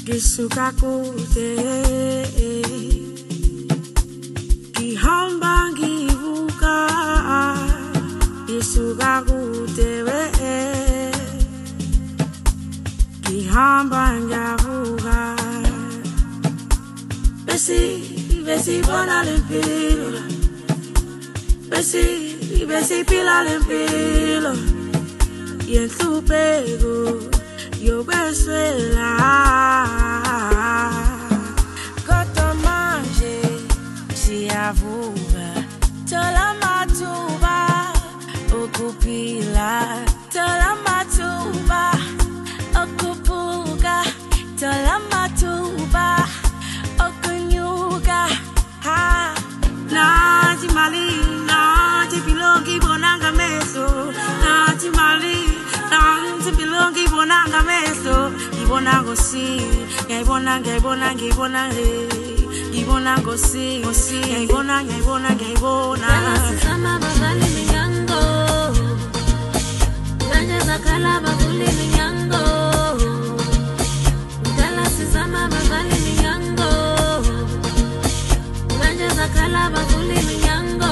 Gisuka kude Gihamba ngivuka Gisuka kude Gihamba ngivuka Besi bona lempilo Besi pila lempilo Yenhlupeko yokweswela kodwa manje siyavuka thola amathuba okuphila thola amathuba okuphuka thola amathuba okunyuka nathi mali nathi bilongi bonanga mehlo nathi mali nathi bilongi bonanga mehlo ibona ngosi ngiyibona ngibona ngosi ngiyibona sama bazali minyango banye zakhala bavule minyango dala sama bazali minyango banye zakhala bavule minyango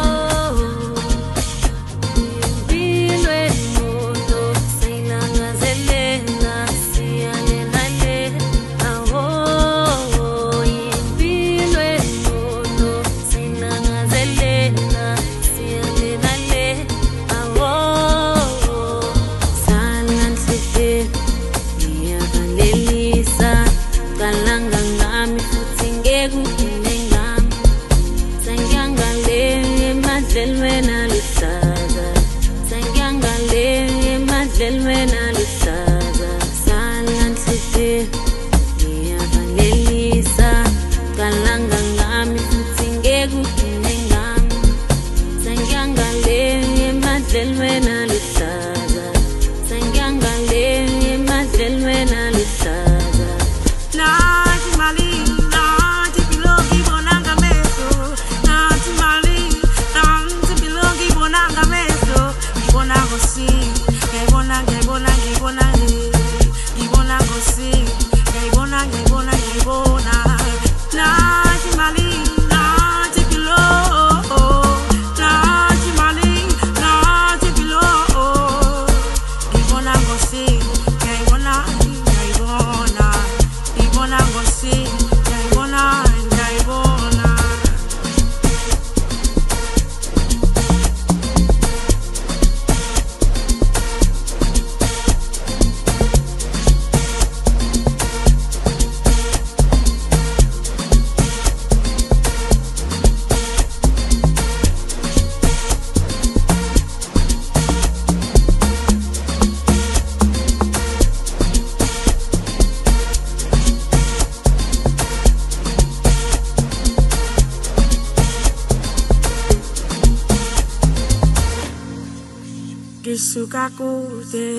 Gisuka kude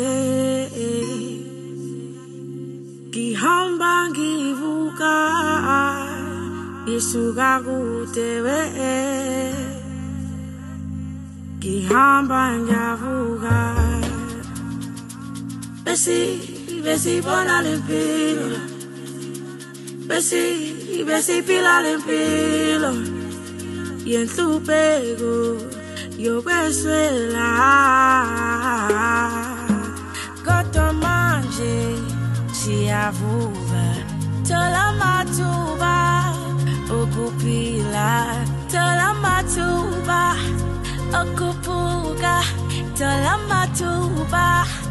Gihamba ngivuka Gisuka kude Gihamba ngivuka Besi bona lempilo Besi pila lempilo Yenhlupeko yokweswela kodwa manje siyavuka thola amathuba okuphila thola amathuba okuphuka thola amathuba